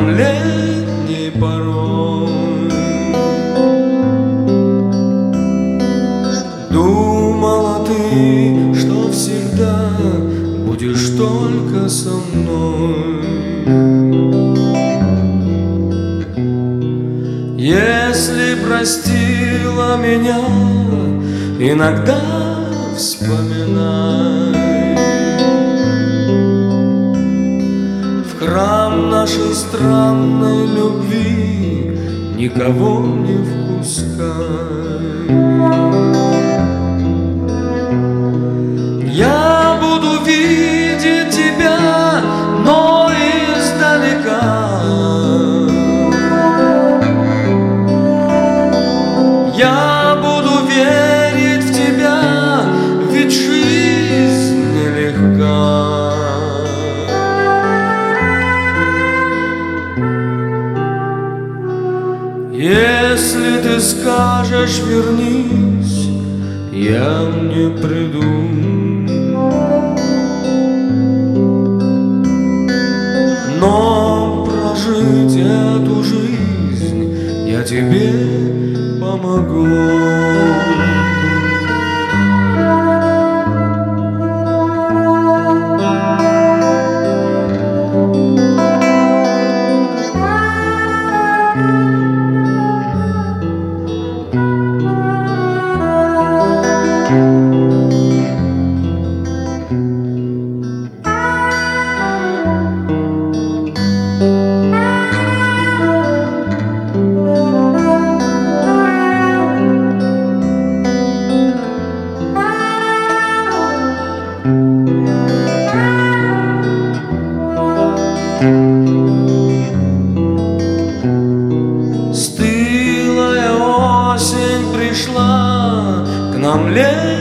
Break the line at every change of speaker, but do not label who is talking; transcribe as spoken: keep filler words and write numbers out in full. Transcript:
нам летней порой. Думала ты, что всегда будешь только со мной. Если простила меня, иногда вспоминай. В храм нашей странной любви никого не впускай. Я буду видеть тебя, но издалека. Я буду верить в тебя, ведь жизнь нелегка. Если ты скажешь вернись, я не приду. Но прожить эту жизнь я тебе помогу. Стылая осень пришла к нам летом.